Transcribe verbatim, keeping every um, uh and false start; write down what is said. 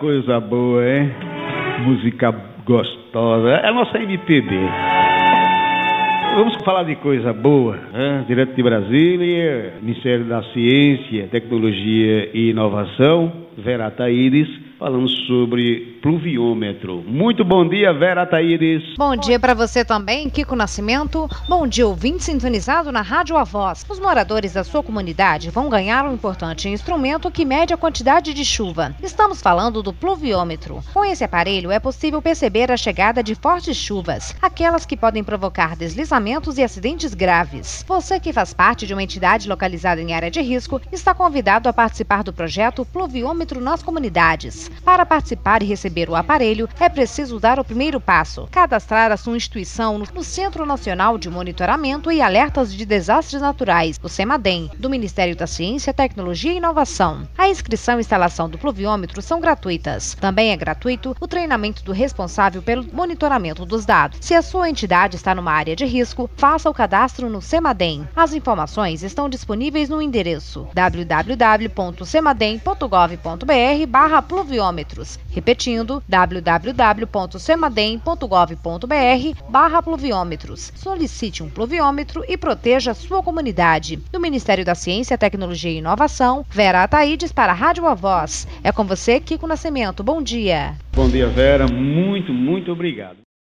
coisa boa, hein? Música gostosa. É a nossa M P B. Vamos falar de coisa boa, né? Direto de Brasília, Ministério da Ciência, Tecnologia e Inovação, Vera Ataídes, falando sobre pluviômetro. Muito bom dia, Vera Ataídes. Bom dia para você também, Kiko Nascimento. Bom dia, ouvinte sintonizado na Rádio A Voz. Os moradores da sua comunidade vão ganhar um importante instrumento que mede a quantidade de chuva. Estamos falando do pluviômetro. Com esse aparelho é possível perceber a chegada de fortes chuvas, aquelas que podem provocar deslizamentos e acidentes graves. Você que faz parte de uma entidade localizada em área de risco está convidado a participar do projeto Pluviômetro nas Comunidades. Para participar e receber o aparelho, é preciso dar o primeiro passo: cadastrar a sua instituição no Centro Nacional de Monitoramento e Alertas de Desastres Naturais, o CEMADEM, do Ministério da Ciência, Tecnologia e Inovação. A inscrição e instalação do pluviômetro são gratuitas. Também é gratuito o treinamento do responsável pelo monitoramento dos dados. Se a sua entidade está numa área de risco, faça o cadastro no CEMADEM. As informações estão disponíveis no endereço w w w ponto cemadem ponto gov ponto br barra pluviômetros. Repetindo, w w w ponto cemadem ponto gov ponto br barra pluviômetros. Solicite um pluviômetro e proteja a sua comunidade. Do Ministério da Ciência, Tecnologia e Inovação, Vera Ataídes para a Rádio A Voz. É com você, Kiko Nascimento. Bom dia. Bom dia, Vera. Muito, muito obrigado.